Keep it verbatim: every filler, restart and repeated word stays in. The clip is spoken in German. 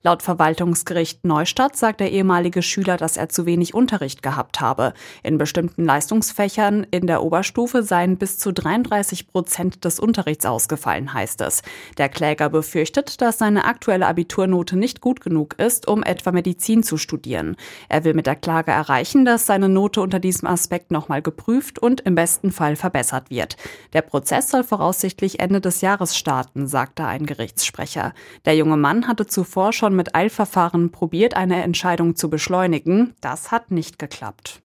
Laut Verwaltungsgericht Neustadt sagt der ehemalige Schüler, dass er zu wenig Unterricht gehabt habe. In bestimmten Leistungsfächern in der Oberstufe seien bis zu dreiunddreißig Prozent des Unterrichts ausgefallen, heißt es. Der Kläger befürchtet, dass seine aktuelle Abiturnote nicht gut genug ist, um etwa Medizin zu studieren. Er will mit der Klage erreichen, dass seine Note unter diesem Aspekt nochmal geprüft und im besten Fall verbessert wird. Der Prozess soll voraussichtlich Ende des Jahres starten, sagte ein Gerichtssprecher. Der junge Mann hatte zuvor schon mit Eilverfahren probiert, eine Entscheidung zu beschleunigen. Das hat nicht geklappt.